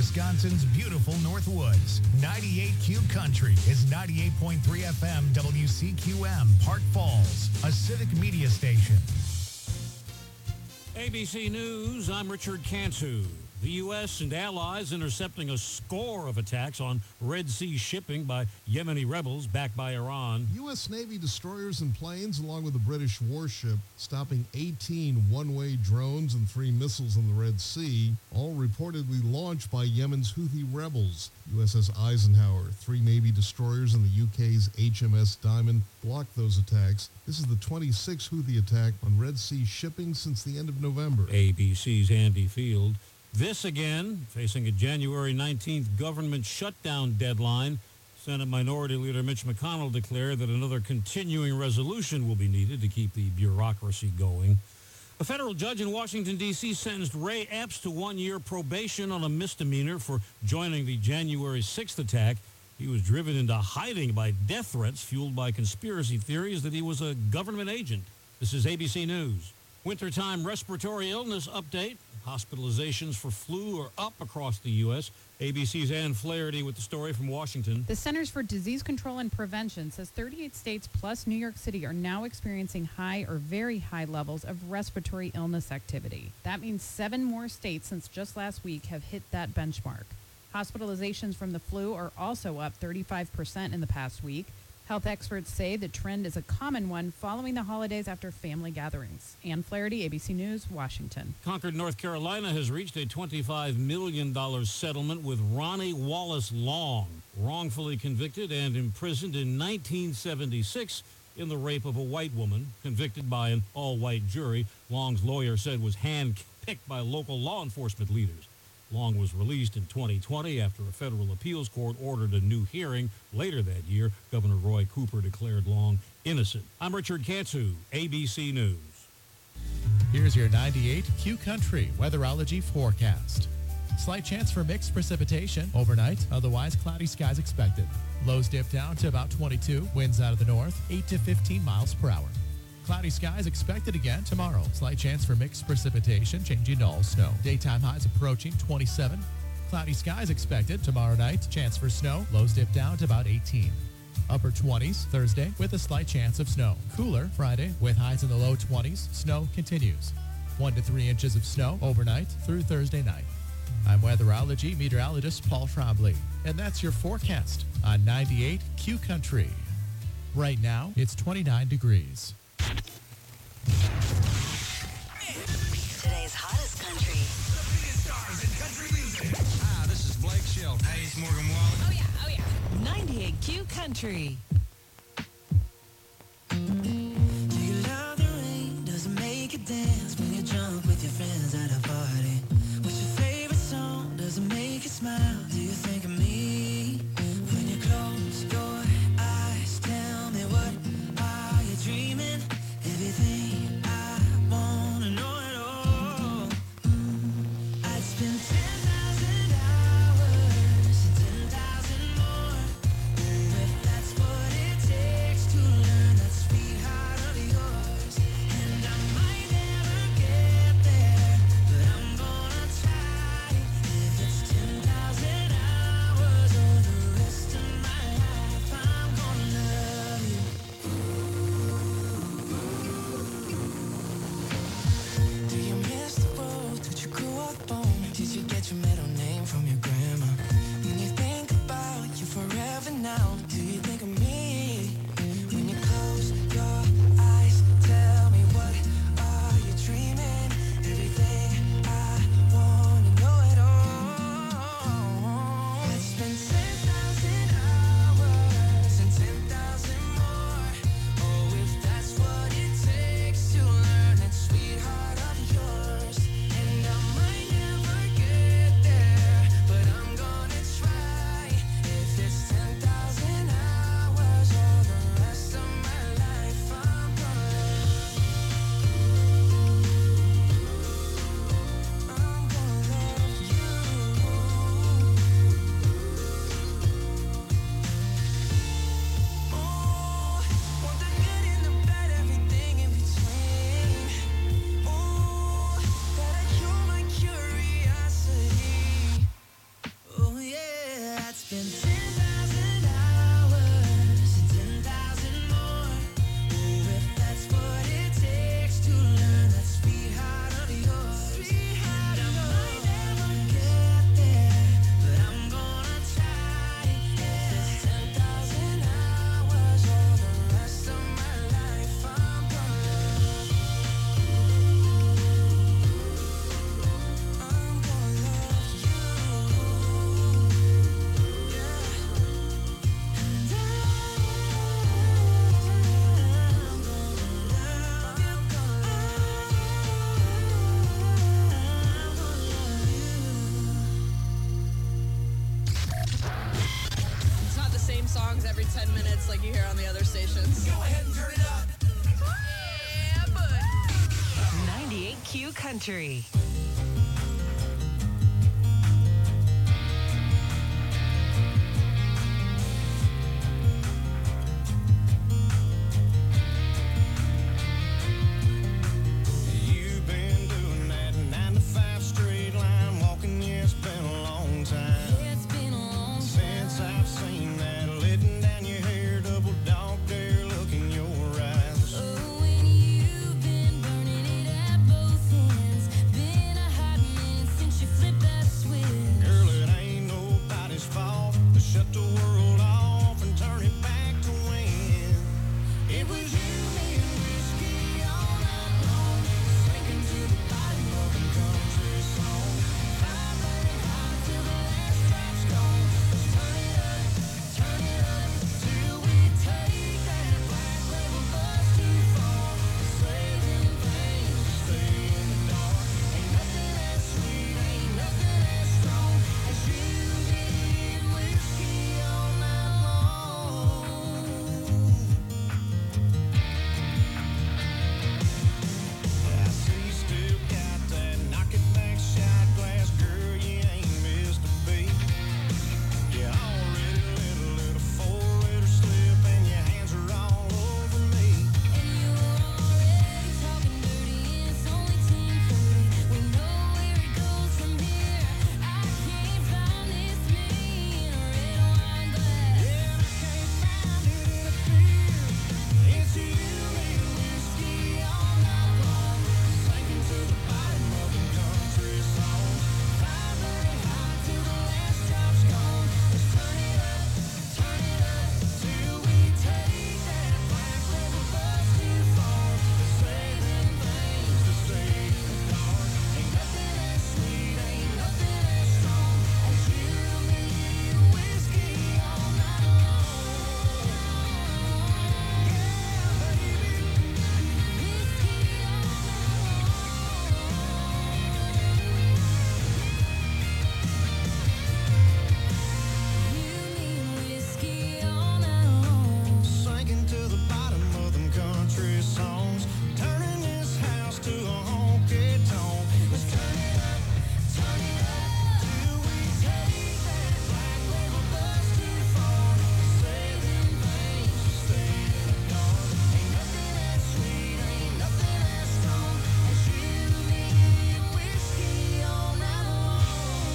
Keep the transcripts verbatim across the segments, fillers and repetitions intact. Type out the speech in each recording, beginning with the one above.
Wisconsin's beautiful Northwoods. ninety-eight Q Country is ninety-eight point three F M W C Q M, Park Falls, a civic media station. A B C News, I'm Richard Cantu. The U S and allies intercepting a score of attacks on Red Sea shipping by Yemeni rebels backed by Iran. U S. Navy destroyers and planes, along with a British warship, stopping eighteen one-way drones and three missiles in the Red Sea, all reportedly launched by Yemen's Houthi rebels. U S S Eisenhower, three Navy destroyers, and the U K's H M S Diamond blocked those attacks. This is the twenty-sixth Houthi attack on Red Sea shipping since the end of November. A B C's Andy Field. This again, facing a January nineteenth government shutdown deadline, Senate Minority Leader Mitch McConnell declared that another continuing resolution will be needed to keep the bureaucracy going. A federal judge in Washington, D C sentenced Ray Epps to one-year probation on a misdemeanor for joining the January sixth attack. He was driven into hiding by death threats fueled by conspiracy theories that he was a government agent. This is A B C News. Wintertime respiratory illness update. Hospitalizations for flu are up across the U S A B C's Ann Flaherty with the story from Washington. The Centers for Disease Control and Prevention says thirty-eight states plus New York City are now experiencing high or very high levels of respiratory illness activity. That means seven more states since just last week have hit that benchmark. Hospitalizations from the flu are also up thirty-five percent in the past week. Health experts say the trend is a common one following the holidays after family gatherings. Ann Flaherty, A B C News, Washington. Concord, North Carolina has reached a twenty-five million dollars settlement with Ronnie Wallace Long, wrongfully convicted and imprisoned in nineteen seventy-six in the rape of a white woman, convicted by an all-white jury. Long's lawyer said was hand-picked by local law enforcement leaders. Long was released in twenty twenty after a federal appeals court ordered a new hearing. Later that year, Governor Roy Cooper declared Long innocent. I'm Richard Cantu, A B C News. Here's your ninety-eight Q Country weatherology forecast. Slight chance for mixed precipitation overnight, otherwise cloudy skies expected. Lows dip down to about twenty-two, winds out of the north, eight to fifteen miles per hour. Cloudy skies expected again tomorrow. Slight chance for mixed precipitation, changing to all snow. Daytime highs approaching twenty-seven. Cloudy skies expected tomorrow night. Chance for snow. Lows dip down to about eighteen. Upper twenties Thursday with a slight chance of snow. Cooler Friday with highs in the low twenties. Snow continues. One to three inches of snow overnight through Thursday night. I'm weatherology meteorologist Paul Trombley, and that's your forecast on ninety-eight Q Country. Right now, it's twenty-nine degrees. Today's hottest country. The biggest stars in country music. Hi, this is Blake Shelton. Hey, it's Morgan Wallen. Oh, yeah, oh, yeah. ninety-eight Q Country. Do you love the rain? Does it make you dance when you're drunk with your friends at a party? What's your favorite song? Does it make you smile? Do you think of me? When you close your eyes, tell me what are you dreaming? Everything I wanna know it all. Mm. I'd spend ten thousand hours, ten thousand more. Oh, if that's what every ten minutes like you hear on the other stations. Go ahead and turn it up. Yeah, bud. ninety-eight Q Country. You've been doing that nine to five straight line walking, yeah, it's been a long time. It's been a long Since I've seen that letting down your hair, double dog dare look in your eyes. Oh, when you've been burning it at both ends. Been a hot minute since you flipped that switch. Girl, it ain't nobody's fault to shut the world off and turn it back to when it was you, me, and whiskey all night long, sinking to the bottom of a country song, vibrating high till the last drop's gone. Let's turn it up, turn it up till we take that black label bus too far. Saving things to stay in the dark. Ain't nothing as sweet, ain't nothing as strong as you being whiskey all night long. I see you still got that knock it back shot glass, girl, you ain't missed a beat. You already let a little four-letter slip and your hands are all over me. And you're already talking dirty, and it's only ten thirty. We know where it goes from here. I can't find this me in a red wine glass. Yeah, I can't find it in a beer. It's you, me, and whiskey all night long, sinking to the bottom of a country song, vibrating high till the last drop's gone. Let's turn it up, turn it up till we take that black label bus too far. Saving things to stay in the dark. Ain't nothing as sweet, ain't nothing as strong as you, me, and whiskey all night long. Yeah, baby. Whiskey all night long. You mean whiskey all night long. Sinking to the bottom of them country songs, turning this house to a honky tonk. Let's turn it up, turn it up till we take that black label bus too far. Saving things to stay in the dark. Ain't nothing as sweet, ain't nothing as strong as you, me, and whiskey all night long.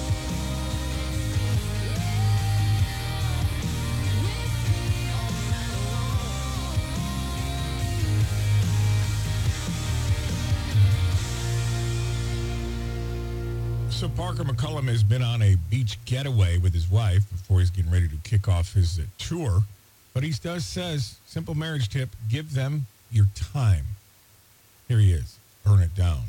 So Parker McCullum has been on a beach getaway with his wife before he's getting ready to kick off his uh, tour. But he does says, simple marriage tip, give them your time. Here he is. Burn it down.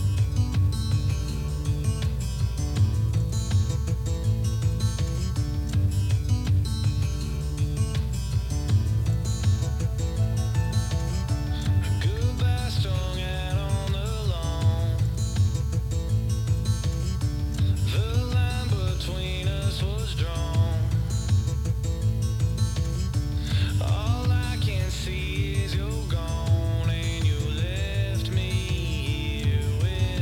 Goodbye strung out on the lawn. The line between us was drawn. All I can see is you're gone, and you left me here with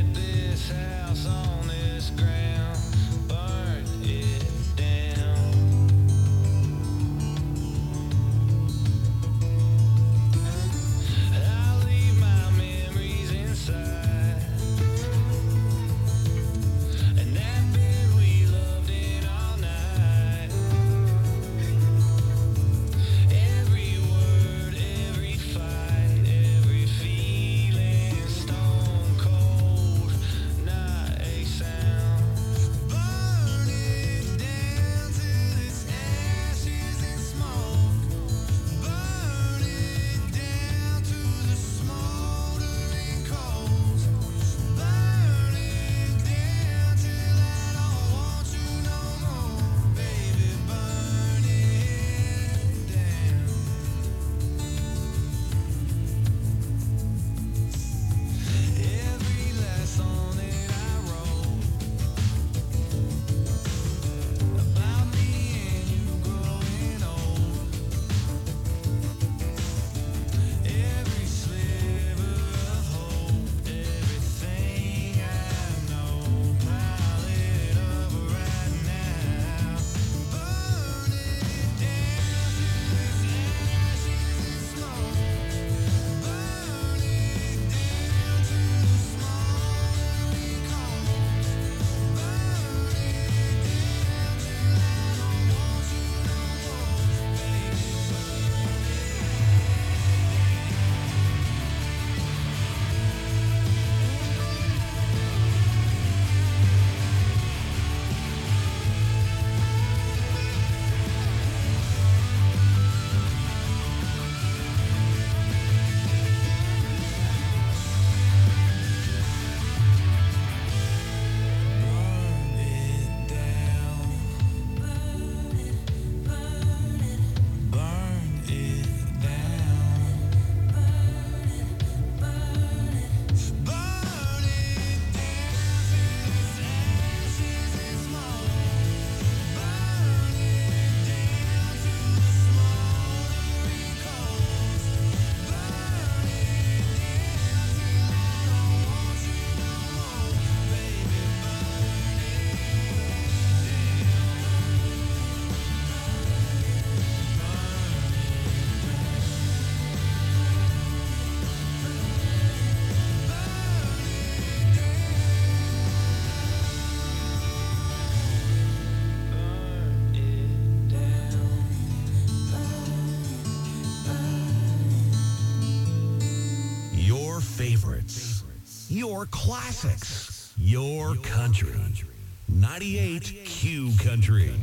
Your classics. Your country. ninety-eight Q Country.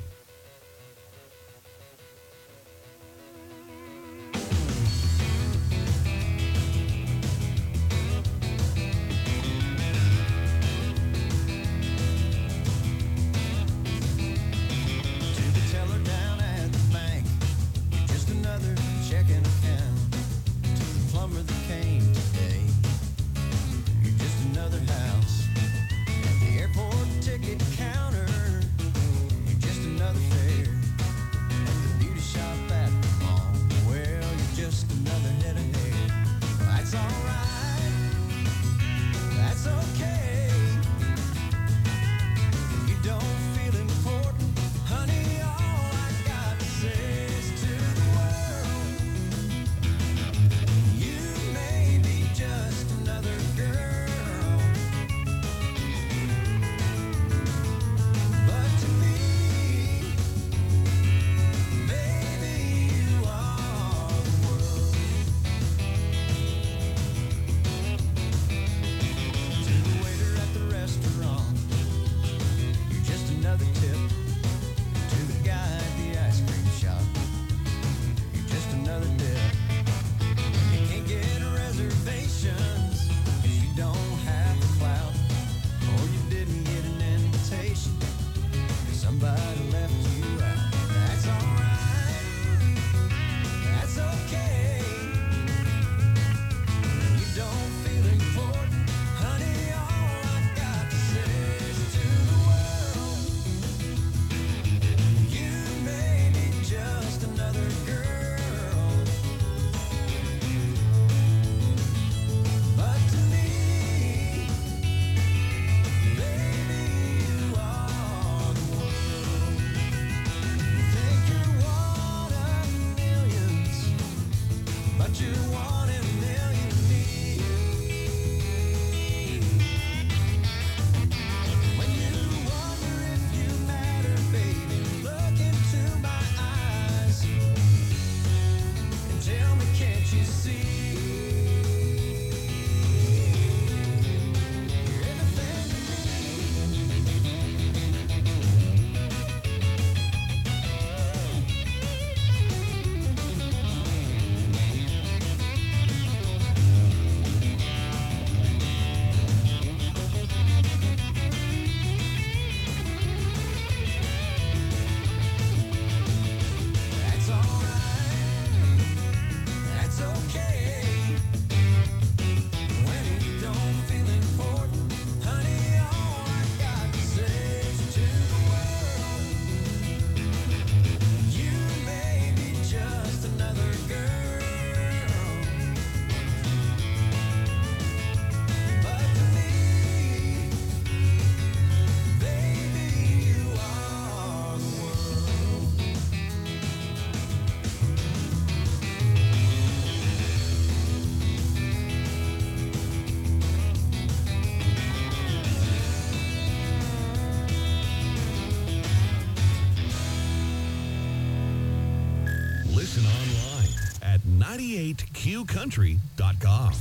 ninety-eight Q country dot com.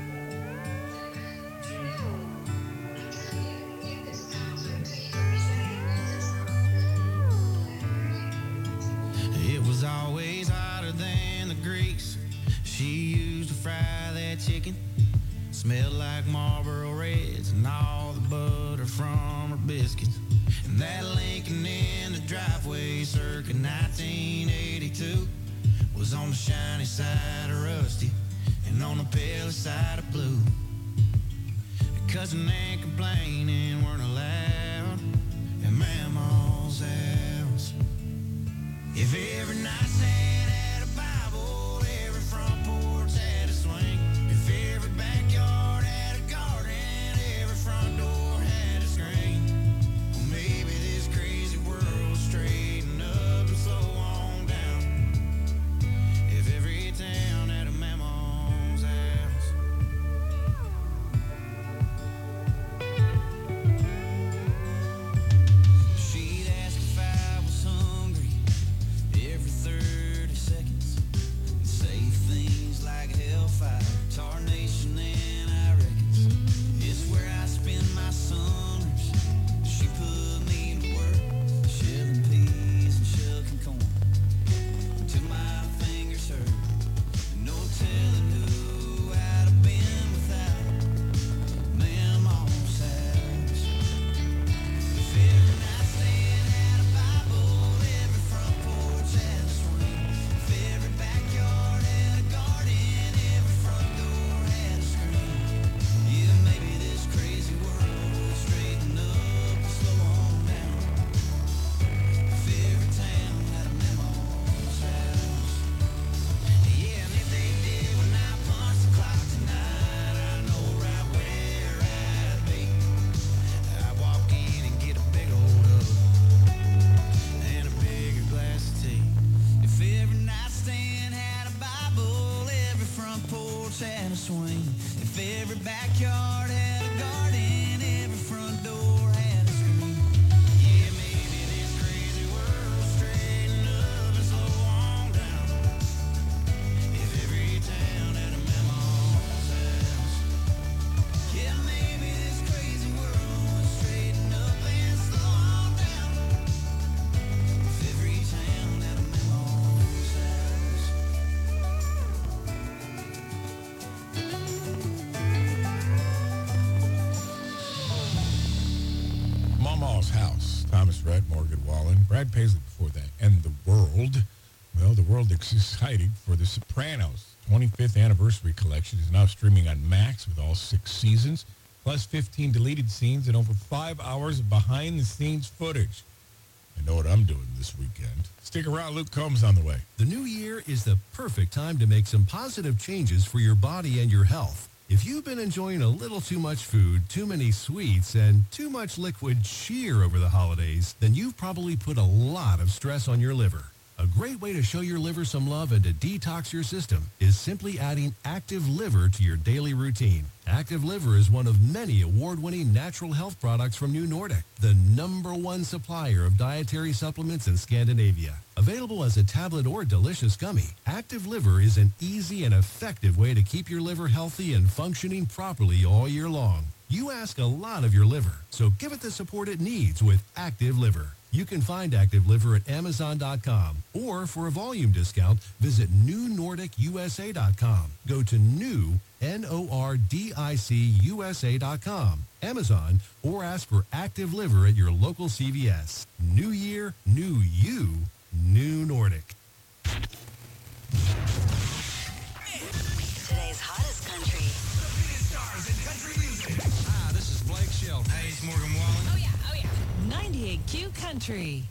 It was always hotter than the grease she used to fry that chicken. Smelled like Marlboro Reds and all the butter from her biscuits. And that Lincoln in the driveway circa nineteen eighty-two was on the shiny side of rusty and on the pale side of blue. Cousin and complaining weren't allowed at Mama's house. If every nightstand had a Bible, every front porch had a swing. If every backyard had a garden, every front door had a screen. Well, maybe this crazy world straighten up and slow on down. If every town had a Mama's house. She'd ask if I was hungry every third Small's House, Thomas Rhett, Morgan Wallen, Brad Paisley before that, and The World. Well, The World is exciting for The Sopranos. twenty-fifth anniversary collection is now streaming on Max with all six seasons, plus fifteen deleted scenes and over five hours of behind-the-scenes footage. I know what I'm doing this weekend. Stick around, Luke Combs on the way. The new year is the perfect time to make some positive changes for your body and your health. If you've been enjoying a little too much food, too many sweets, and too much liquid cheer over the holidays, then you've probably put a lot of stress on your liver. A great way to show your liver some love and to detox your system is simply adding Active Liver to your daily routine. Active Liver is one of many award-winning natural health products from New Nordic, the number one supplier of dietary supplements in Scandinavia. Available as a tablet or delicious gummy, Active Liver is an easy and effective way to keep your liver healthy and functioning properly all year long. You ask a lot of your liver, so give it the support it needs with Active Liver. You can find Active Liver at Amazon dot com, or for a volume discount, visit New Nordic U S A dot com. Go to new, N O R D I C U S A dot com, Amazon, or ask for Active Liver at your local C V S. New year, new you, New Nordic. Today's hottest country. The biggest stars in country music. Hi, this is Blake Shelton. Hey, it's Morgan Wallen. Oh, yeah, oh, yeah. ninety-eight Q Country.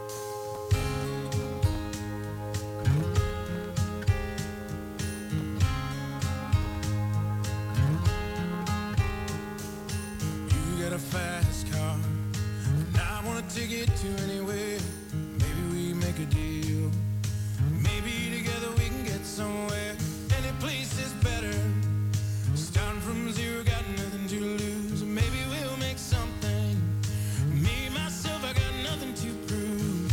You got a fast car, and I want to take it to anywhere. Maybe we make a deal. Maybe together we can get somewhere. Any place is better. Starting from zero, got nothing to lose. Maybe we'll make something. Me, myself, I got nothing to prove.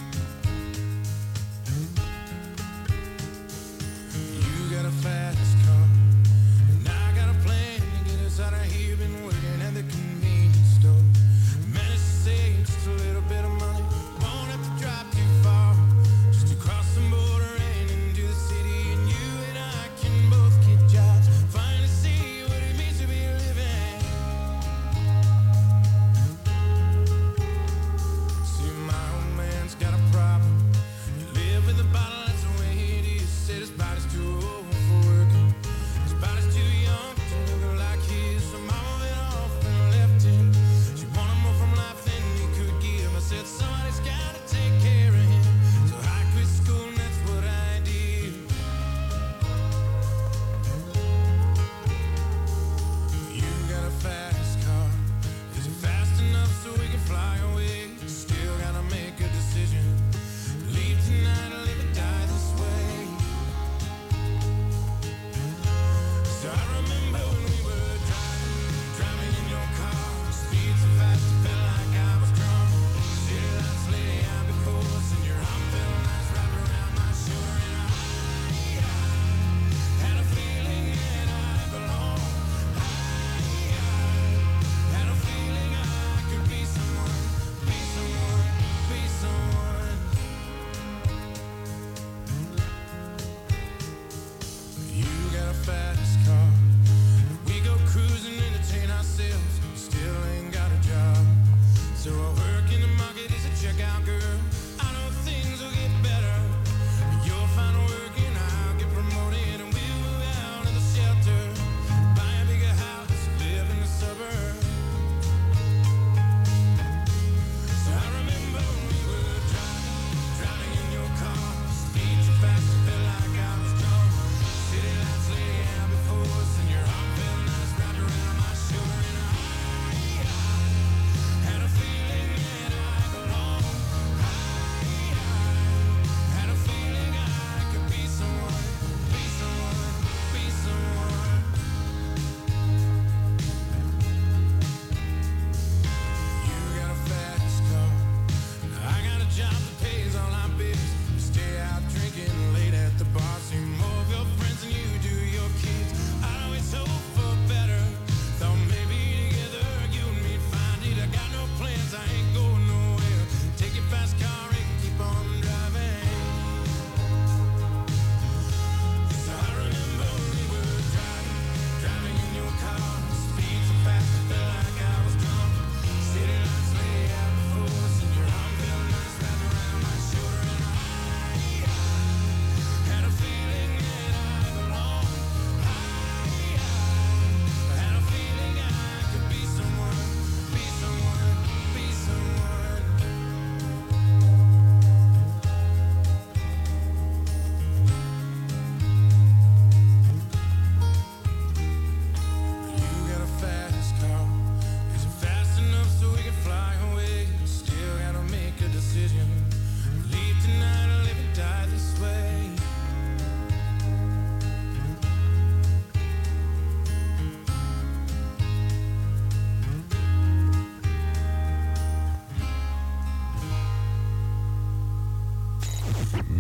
You got a fast car, and I got a plan to get us out of here. Been waiting at the convenience store. Managed to save just a little bit of money. Won't have to drive too far, just to cross the border and into the city. And you and I can both keep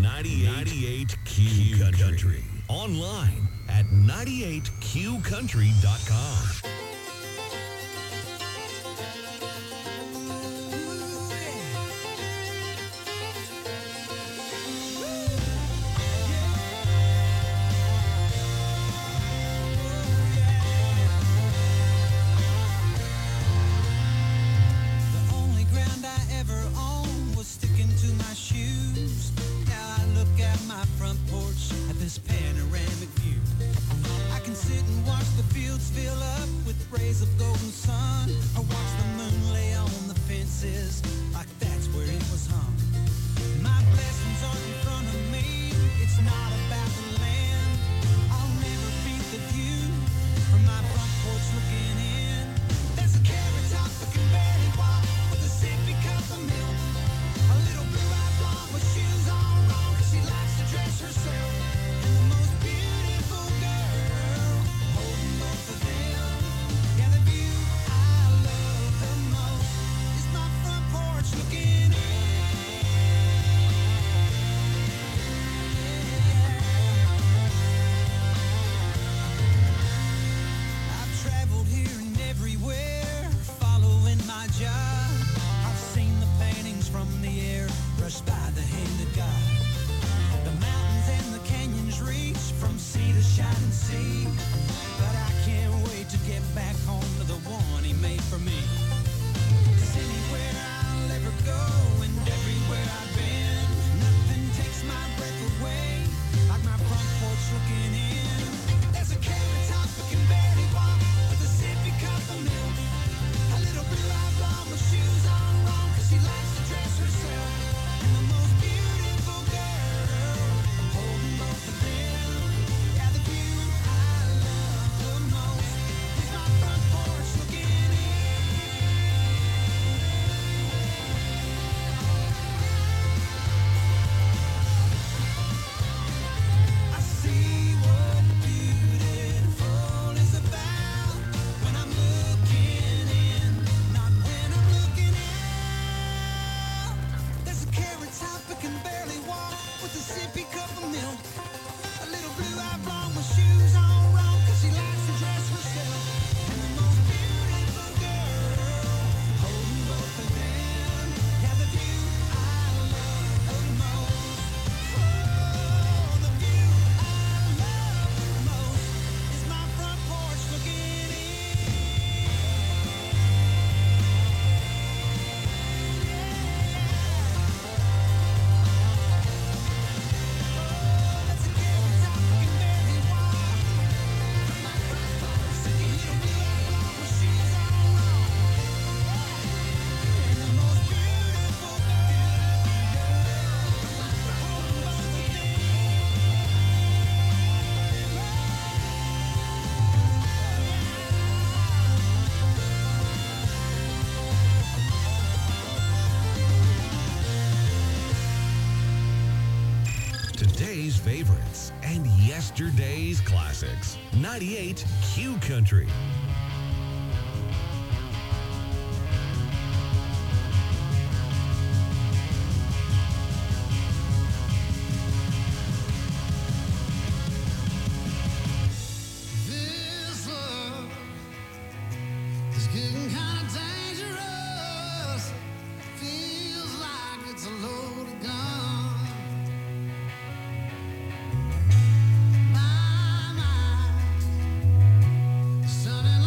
ninety-eight Q Country. Online at ninety-eight q country dot com. Today's favorites and yesterday's classics. ninety-eight Q Country. This love is getting kind of dangerous. Feels like it's a loaded gun. My mind, sunny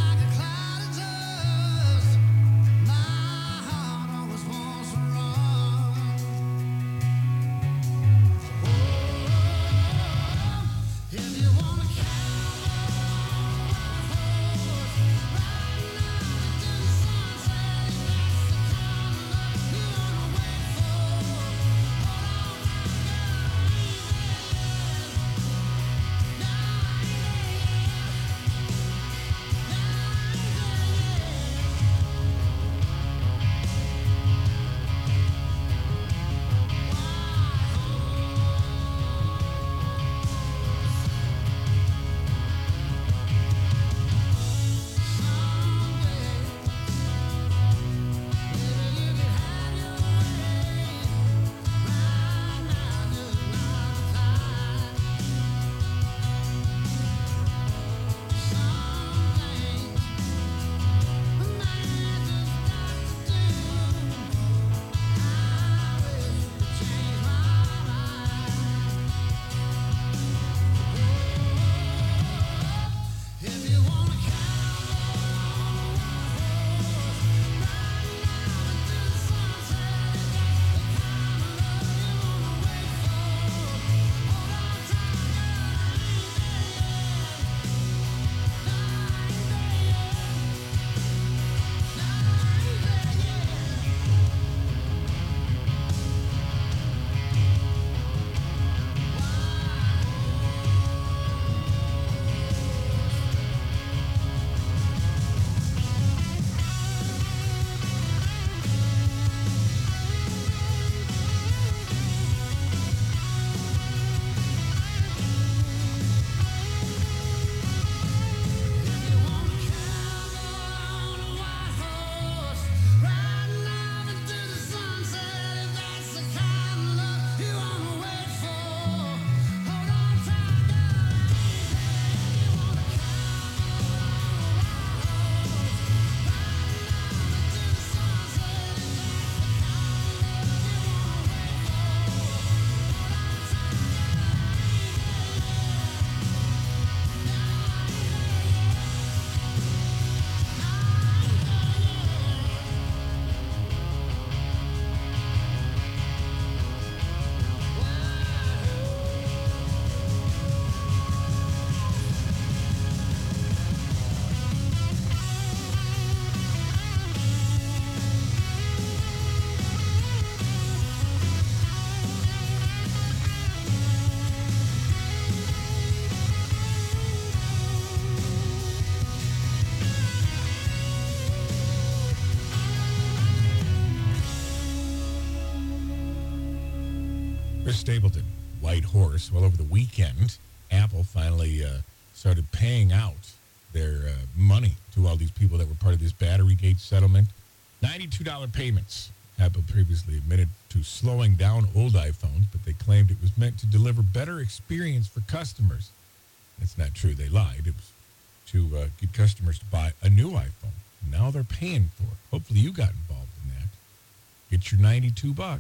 Chris Stapleton, White Horse. Well, over the weekend, Apple finally uh, started paying out their uh, money to all these people that were part of this Batterygate settlement. ninety-two dollars payments. Apple previously admitted to slowing down old iPhones, but they claimed it was meant to deliver better experience for customers. That's not true. They lied. It was to uh, get customers to buy a new iPhone. Now they're paying for it. Hopefully you got involved in that. Get your ninety-two bucks.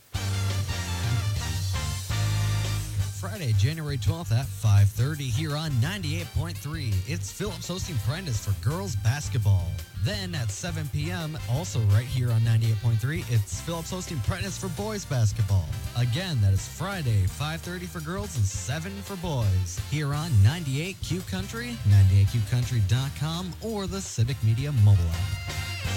Friday, January twelfth at five thirty here on ninety-eight point three. It's Phillips hosting Prentice for girls basketball. Then at seven p.m., also right here on ninety-eight point three, it's Phillips hosting Prentice for boys basketball. Again, that is Friday, five thirty for girls and seven for boys. Here on ninety-eight Q Country, ninety-eight Q country dot com, or the Civic Media mobile app.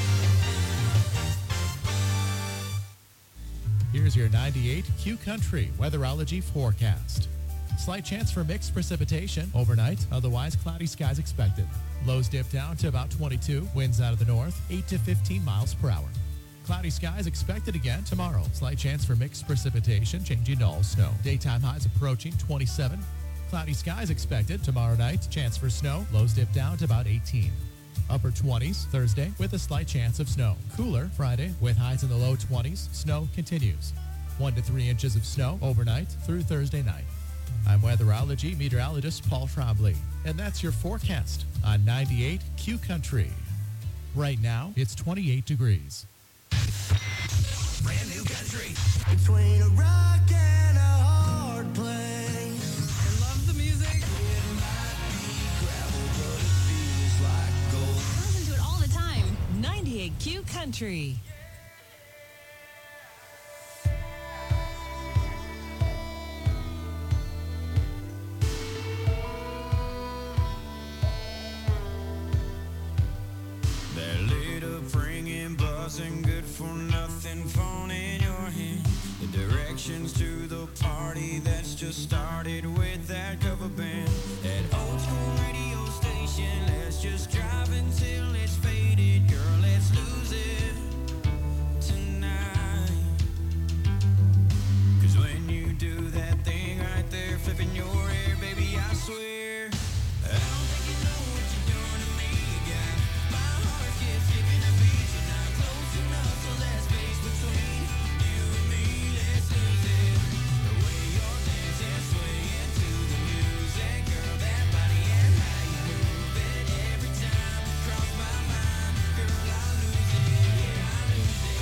Here's your ninety-eight Q Country weatherology forecast. Slight chance for mixed precipitation overnight, otherwise cloudy skies expected. Lows dip down to about twenty-two, winds out of the north, eight to fifteen miles per hour. Cloudy skies expected again tomorrow. Slight chance for mixed precipitation, changing to all snow. Daytime highs approaching twenty-seven. Cloudy skies expected tomorrow night, chance for snow. Lows dip down to about eighteen. Upper twenties Thursday with a slight chance of snow. Cooler Friday with highs in the low twenties. Snow continues. One to three inches of snow overnight through Thursday night. I'm weatherology meteorologist Paul Trombley, and that's your forecast on ninety-eight Q Country. Right now, it's twenty-eight degrees. Brand new country. Between a rock and a hard place. I love the music. It might be gravel, but it feels like gold. Listen to it all the time. ninety-eight Q Country. That little ringing, buzzing, good for nothing phone in your hand. The directions to the party that's just started with that cover band. That old school radio station, let's just drive until it's faded. Girl, let's lose it tonight. Cause when you do that thing right there, flipping your hair, baby, I swear, I don't think you know what you're doing to me. You got my heart keeps skipping a beat. You're not close enough, so that space between you and me, let's lose it. The way you're dancing, swaying to the music, girl, that body and how you move it every time you cross my mind, girl, I lose it, yeah, I lose it.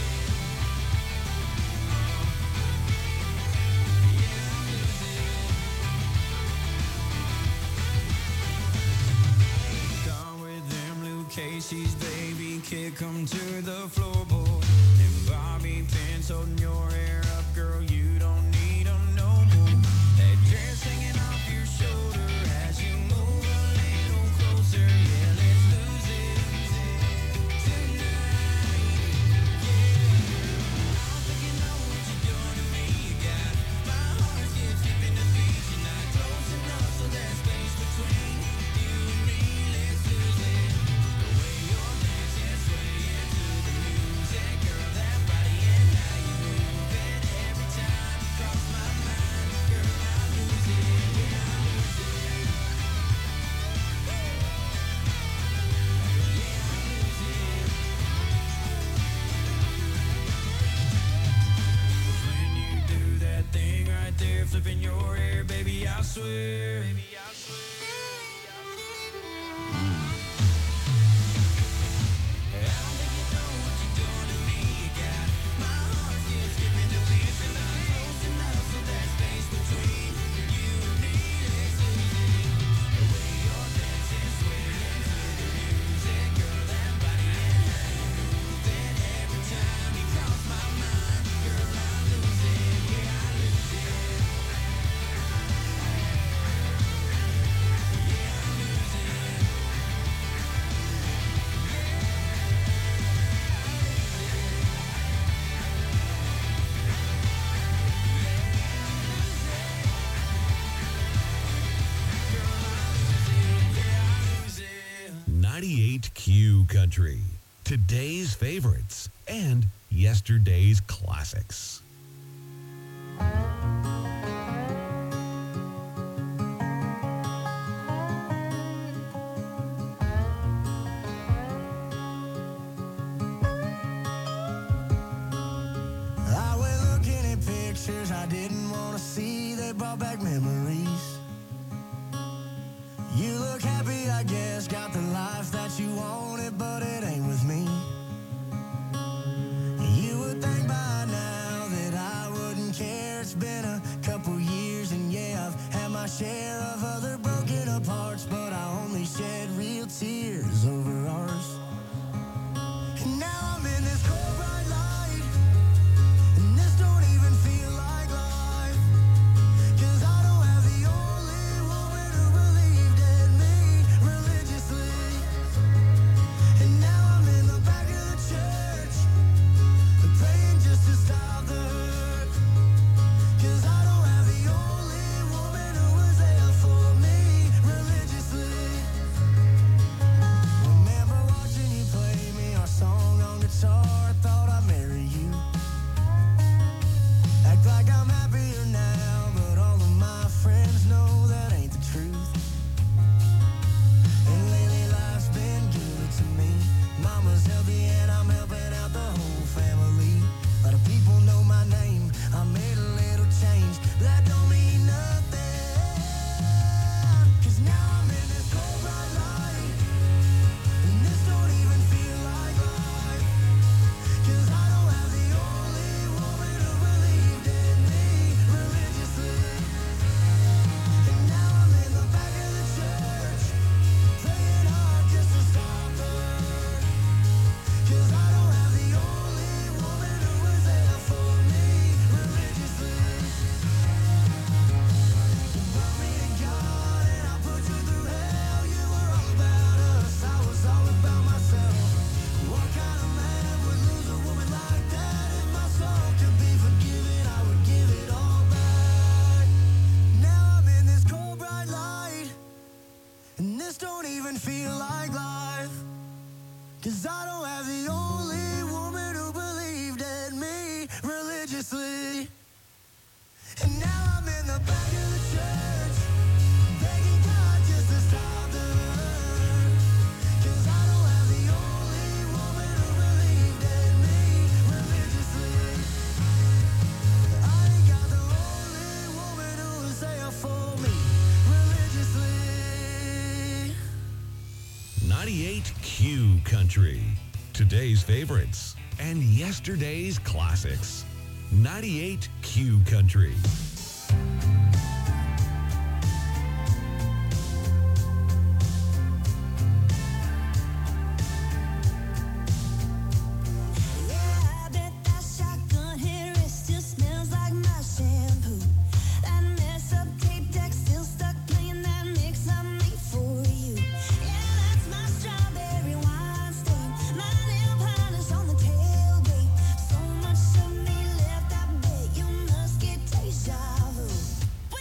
Done with them Luke Casey's, baby, kick 'em to the floorboard. And bobby pins holding your hair up, girl, you don't need 'em no more. That dress hanging off your shoulder as you move a little closer, yeah, let's lose it tonight, yeah. I don't think you know what you're doing to me. You got my heart keeps skipping a beat. You're not close enough, so that space between you and me, let's lose it. The way you're dancing, swaying to the music, girl, that body and how you move it every time you cross my mind, girl, I lose it, yeah, I lose it. Yeah, I lose it. When you do that thing right there, flipping your hair, baby, I swear. Baby, I swear. I don't think you know what you're doing to me. You got my heart keeps skipping the beat. You're not close enough, so that space between you and me, let's lose it. The way you're dancing, swaying to the music, girl, that body and how you move it every time you cross my mind, girl, I lose it, yeah, I lose it. ninety-eight Q Country. Today's favorites and yesterday's classics. that brought back memories. You look happy, I guess, got the life that you wanted, but it ain't with me. You would think by now that I wouldn't care. It's been a couple years, and yeah, I've had my share of other broken aparts, but I only shed real tears over ours. And now I'm in this cold bright light, and this don't even feel like life, 'cause I don't have the only woman who believed in me religiously. And now I'm in the back of the church, praying just to stop the hurt, 'cause I don't have the only woman who was there for me religiously. Remember watching you play me our song on guitar, I thought I'd marry you. Act like I'm happier now, but all of my friends know that ain't the truth. And lately life's been good to me. Mama's healthy and I'm helping out the whole family. A lot of people know my name, I made a little change, but that don't mean nothing. 'Cause now I'm in this cold bright light, and this don't even feel like life, 'cause I don't have the only woman who believed in me religiously. And now I'm in the back of the church, praying hard just to stop the hurt, 'cause I don't have the only woman who was there for me religiously. You brought me to God and I put you through hell. You were all about us, I was all about myself. What kind of man would lose a woman like that? If my soul could be forgiven, I would give it all back. Now I'm in this cold bright light, and this don't even feel like life, 'cause I don't have the only woman who believed in me religiously. And now I'm in the back of the church, begging God just to stop the hurt, 'cause I don't have the only woman who believed in me religiously. I ain't got the only woman who was there for me religiously. ninety-eight Q Country. Today's favorites and yesterday's classics. ninety-eight Q Country. Yeah, I bet that shotgun hair, it still smells like my shampoo. That mess up tape deck still stuck playing that mix I made for you. Yeah, that's my strawberry wine stain, my nail polish on the tailgate. So much of me left, I bet you must get deja vu.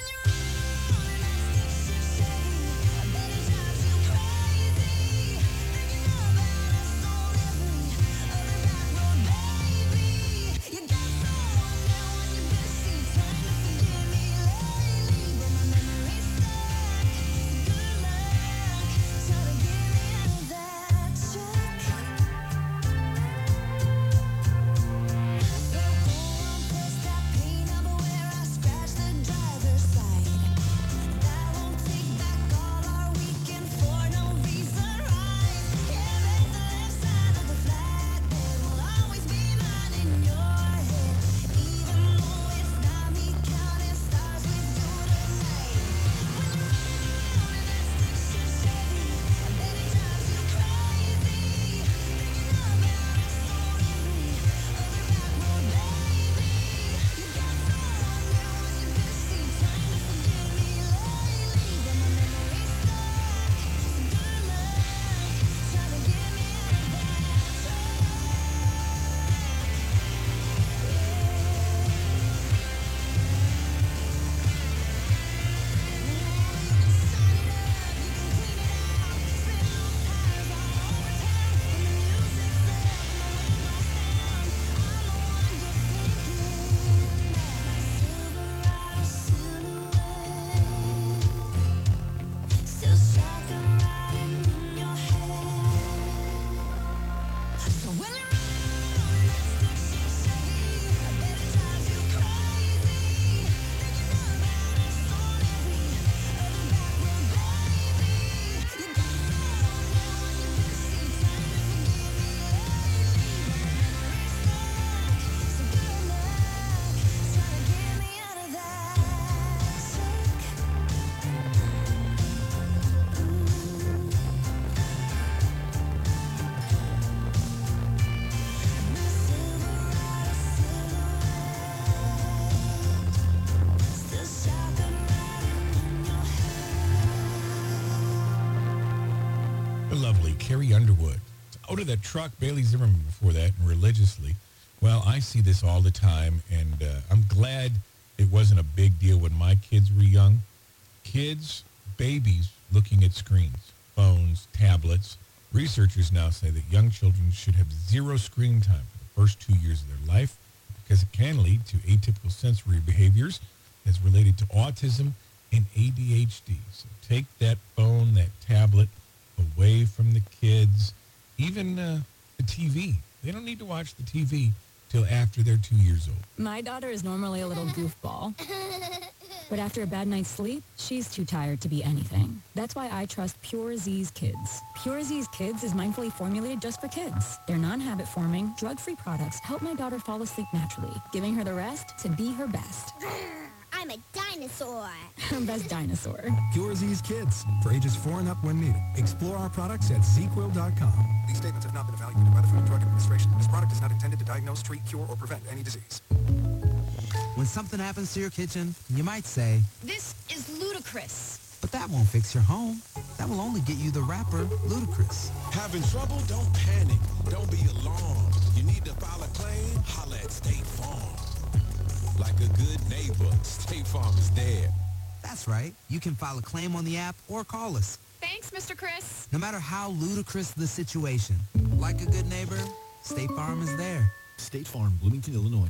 Carrie Underwood. Out of the truck, Bailey Zimmerman before that, and religiously. Well, I see this all the time, and uh, I'm glad it wasn't a big deal when my kids were young. Kids, babies, looking at screens, phones, tablets. Researchers now say that young children should have zero screen time for the first two years of their life because it can lead to atypical sensory behaviors that's related to autism and A D H D. So take that phone, that tablet away from the kids, even uh, the T V. They don't need to watch the T V till after they're two years old. My daughter is normally a little goofball. But after a bad night's sleep, she's too tired to be anything. That's why I trust Pure Z's Kids. Pure Z's Kids is mindfully formulated just for kids. Their non-habit forming, drug-free products help my daughter fall asleep naturally, giving her the rest to be her best. I'm a dinosaur. Her best dinosaur. Pure Z's Kids, for ages four and up when needed. Explore our products at Z Quill dot com. These statements have not been evaluated by the Food and Drug Administration. This product is not intended to diagnose, treat, cure, or prevent any disease. When something happens to your kitchen, you might say, This is ludicrous. but that won't fix your home. That will only get you the rapper, Ludacris. Having trouble? Don't panic. Don't be alarmed. You need to file a claim? Holla at State Farm. Like a good neighbor, State Farm is there. That's right. You can file a claim on the app or call us. Thanks, Mister Chris. No matter how ludicrous the situation, like a good neighbor, State Farm is there. State Farm, Bloomington, Illinois.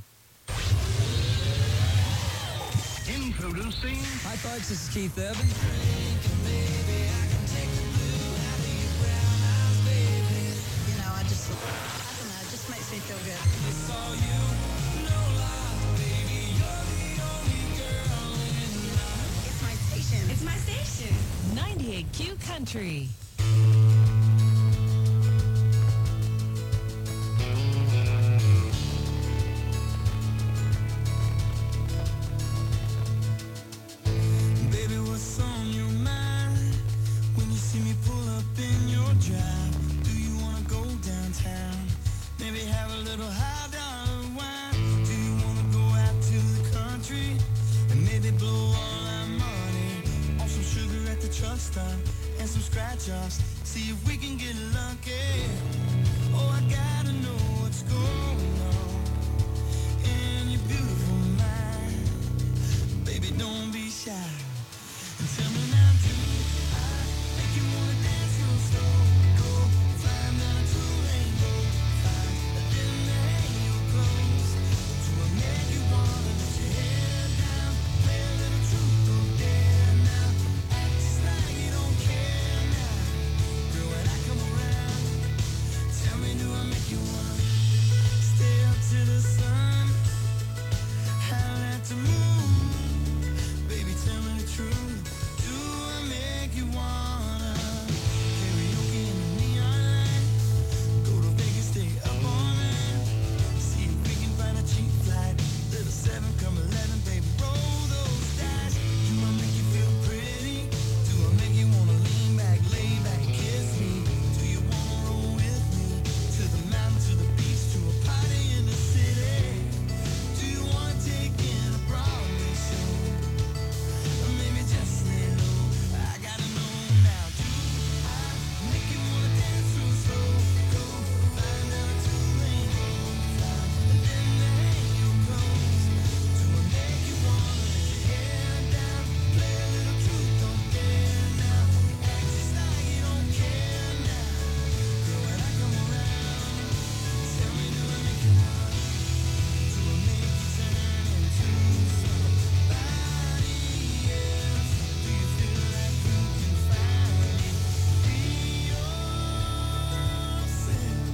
Introducing. Hi, folks. This is Keith Urban. You know, I just, I don't know, it just makes me feel good. It's my station. It's my station. ninety-eight Q Country. Baby, what's on your mind when you see me pull up in your drive? Do you wanna go downtown? Maybe have a little high dollar wine. Do you wanna go out to the country and maybe blow all our money on some sugar at the truck stop and some scratch offs? See if we can get lucky. Oh, I gotta know what's going on in your beautiful mind. Baby, don't be shy. And tell me now, do I make you wanna dance real slow? Go flying down a two-lane road, fine, and then hang your clothes. Do I make you wanna let your head down, play a little truth or dare now? Act just like you don't care now. Girl, when I come around, tell me, do I make you wanna stay up to the sun, howl at the moon? Baby, tell me the truth. Do I make you wanna karaoke in the neon light? Go to Vegas, stay up all night. See if we can find a cheap flight. Little seven, come eleven, baby, roll those dice. Do I make you feel pretty? Do I make you wanna lean back, lay back, kiss me? Do you wanna roll with me to the mountain, to the beach, to a party in the city? Do you wanna take in a Broadway show? Or maybe just lay low. I gotta know now. Do I make you wanna dance real slow? Go flying down a two-lane road, fly, and then hang your clothes. Do I make you wanna let your hair down, play a little truth or dare now? Act just like you don't care now. Girl, when I come around, tell me, do I make you wanna? Do I make you turn into somebody else? Do you feel like you can finally be yourself?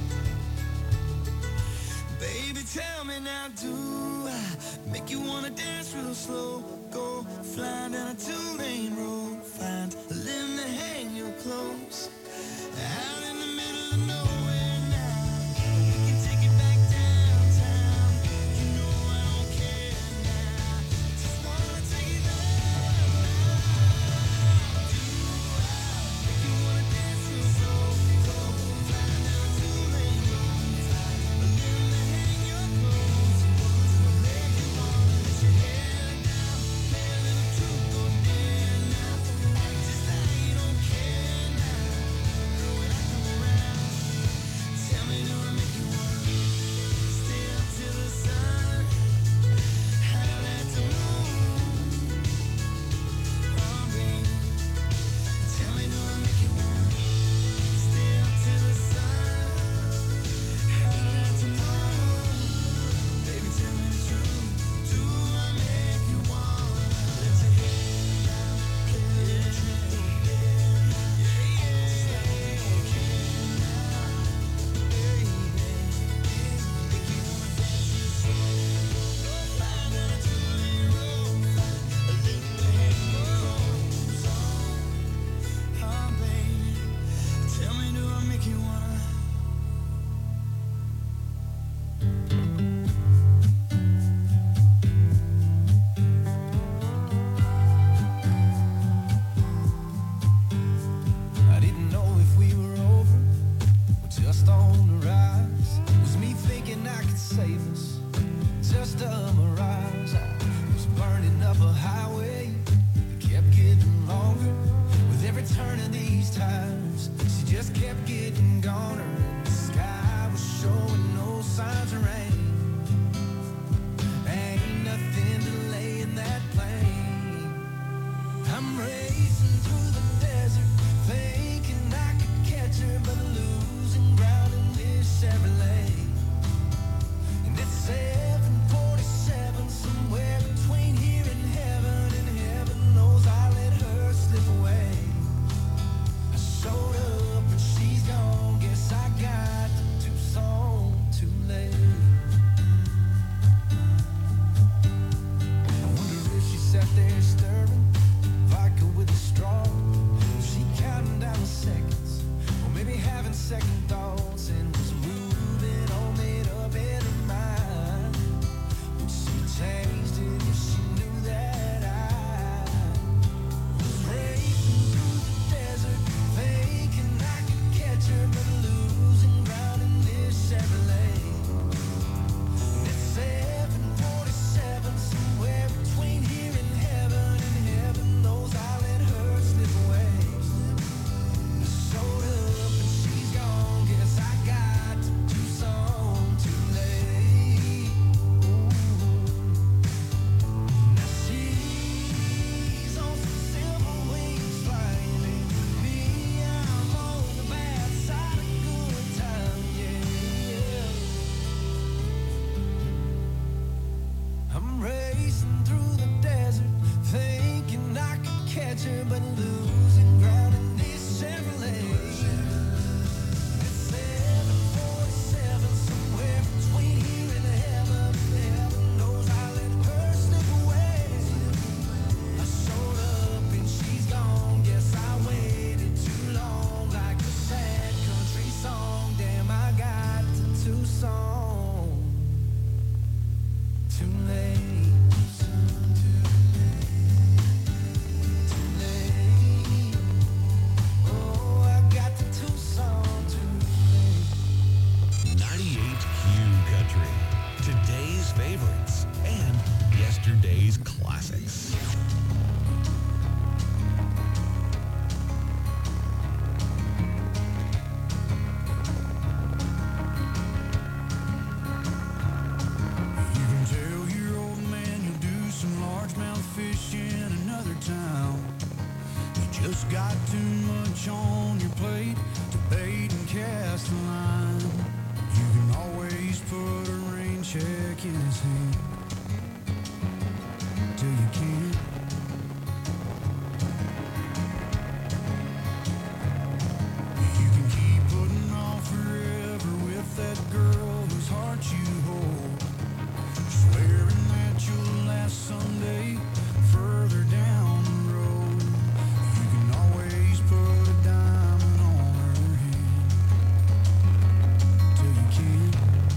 Baby, tell me now, do I make you wanna dance real slow? Go flying down a two-lane road, find a limb to hang your clothes. Out in the middle of nowhere now, we can take it back downtown. You know I don't care now, just wanna take it there now. Do I make you wanna dance real slow? Go flying down a two-lane road, find a limb to hang your clothes. Do I make you wanna let your hair down, play a little truth or dare now? Act just like you don't care now. Girl, when I come today's favorites and yesterday's classics. You can tell your old man you'll do some largemouth fishing another time. You just got too much on your plate to bait and cast a line. You can always put a rain check in his hand till you can't. You can keep putting off forever with that girl whose heart you hold, swearing that you'll last someday further down the road. You can always put a diamond on her hand till you can't.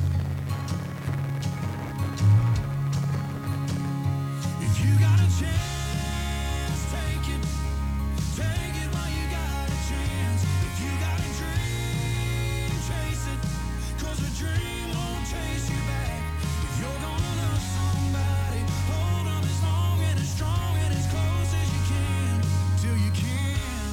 If you got a chance, take it. Take it while you got a chance. If you got a dream, chase it. 'Cause a dream won't chase you back. If you're gonna love somebody, hold on as long and as strong and as close as you can till you can.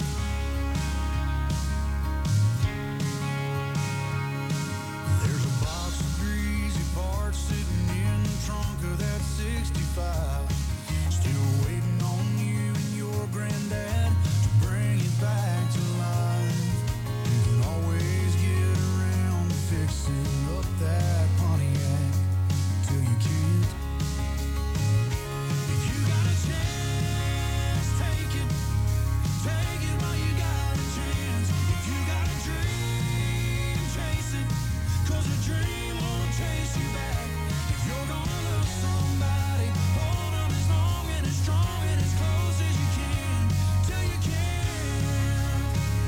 There's a box of greasy parts sitting in the trunk of that sixty-five, still waiting on you and your granddad to bring it back to life. You can always get around to fixing up that Pontiac till you can't. If you got a chance, take it. Take it while you got a chance. If you got a dream, chase it. 'Cause a dream won't chase you back. If you're gonna love somebody, hold on as long and as strong and as close as you can till you can.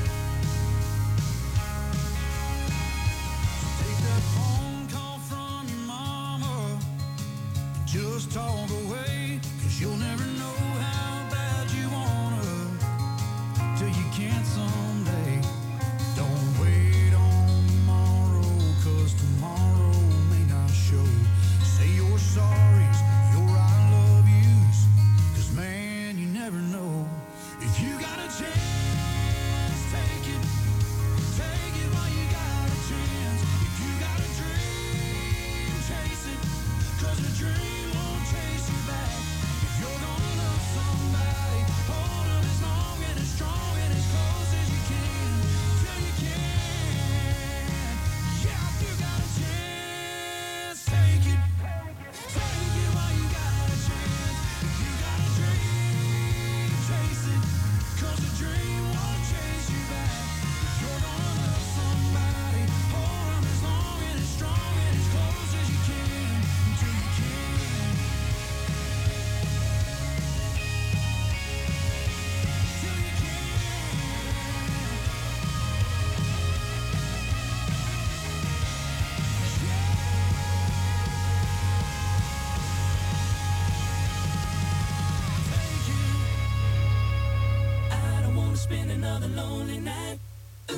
So take that phone call from your mama, just talk away, 'cause you'll never know how bad you wanna till you can't someday. Don't wait on tomorrow, 'cause tomorrow may not show. Say your sorries, your I love yous, 'cause man, you never know. If you got a chance, take it. Take it while you got a chance. If you got a dream, chase it. 'Cause a dream won't chase you back. If you're gonna love somebody, hold on as long and as strong and as close as you can till you can. Yeah, if you got a chance, take it. Take it while you got a chance. If you got a dream, chase it. 'Cause a dream won't chase you back. If you're gonna love somebody, hold on as long and as strong and as close as you can until you can. Till you I don't wanna spend another lonely night. Ooh.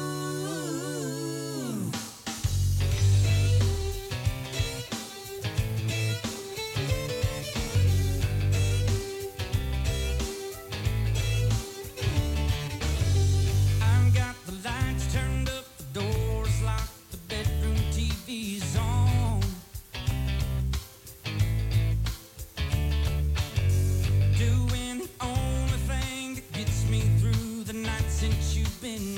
I've got the lights turned up, the doors locked, the bedroom T V's on. Doing the only thing that gets me through the night since you've been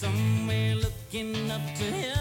somewhere looking up to heaven.